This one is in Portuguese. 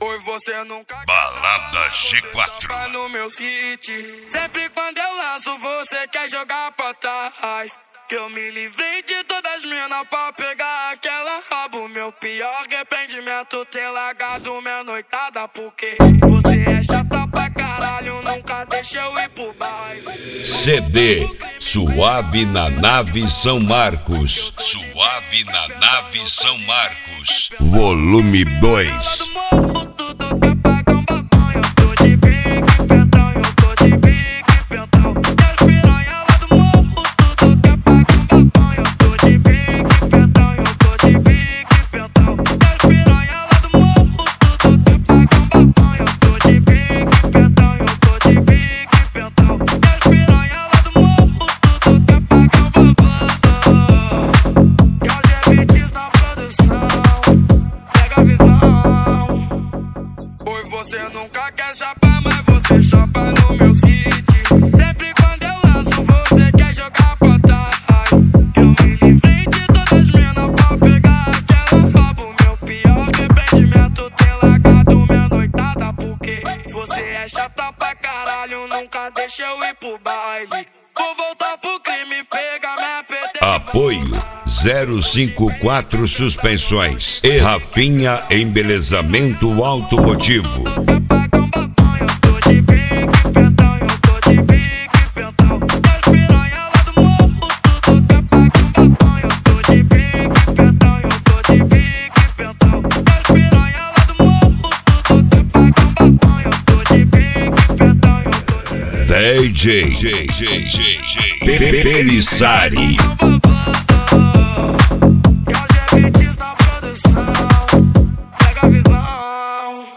Pois você nunca Balada G4 tá no meu city. Sempre quando eu lanço, você quer jogar pra trás. Que eu me livrei de todas as minas pra pegar aquela rabo. Meu pior arrependimento ter largado minha noitada. Porque você é chata pra caralho, nunca deixa eu ir pro baile. CD Suave na Nave São Marcos. Suave na Nave São Marcos. Volume 2. Você nunca quer chapar, mas você chapa no meu city. Sempre quando eu lanço, você quer jogar pra trás. Que eu me livrei de todas as minas pra pegar aquela rabo. Meu pior arrependimento ter largado minha noitada. Porque você é chata pra caralho, nunca deixa eu ir pro baile. Vou voltar pro crime, pegar minha PT. Apoio 054 Suspensões e Rafinha Embelezamento Automotivo. DJ Belissari.